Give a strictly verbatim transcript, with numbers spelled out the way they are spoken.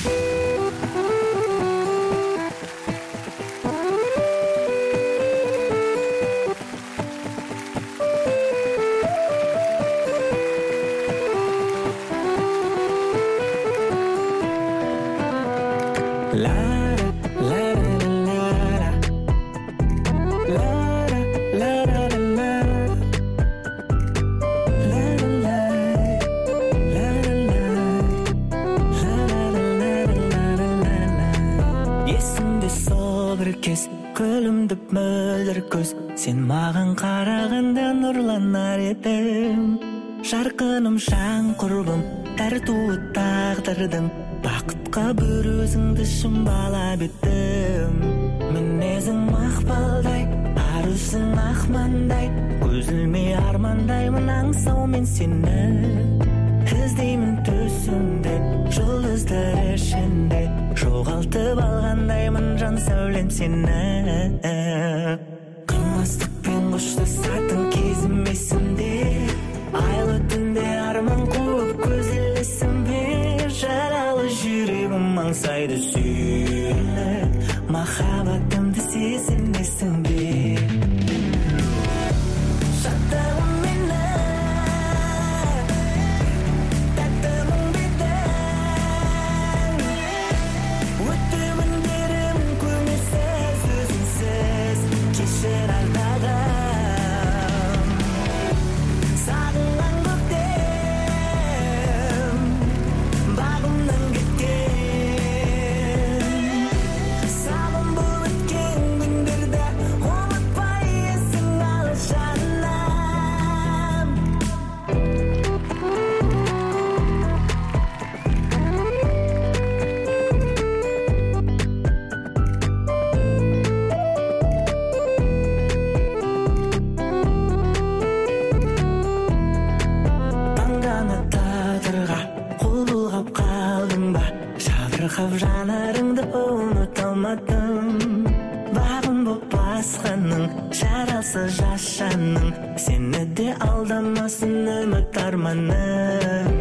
Sen mаған қарағанда нұрланар едің. Жарқыным шаң құрбым, тартуы тағдырдың. Бақытқа бір өзіңді шымбалап еттім. Мінезің мақпалдай, арусың ақмандай. Көзілмей армандаймын аңсау мен сені. Іздеймін төсіңді, жұлдыздар ішінде. Жоғалтып алғандаймын жан сәулем сені. Қимастықпен қоштасатын кезім есімде. Айлы түнде арман қуып көз ілесім бе. Жаралы жүрегім аңсайды сүйіні. Махаббатымды сезінесің бе. Шаттығым мені, тәттімін бедің. Өтті күндерім көңілсіз, өзіңсіз. Кешір ардағым. Сағынған көктем, бағымнан кеткен. Сағым бұл өткен күндерді ұмытпай есің ал жаным. Таңданы тағдырға қол бұлғап қалдың ба? Жабырқап жанарыңды ұмыта алмадым. Бағым боп басқаның, жарасы жас жаның. Сені де алдамасын үміт арманым.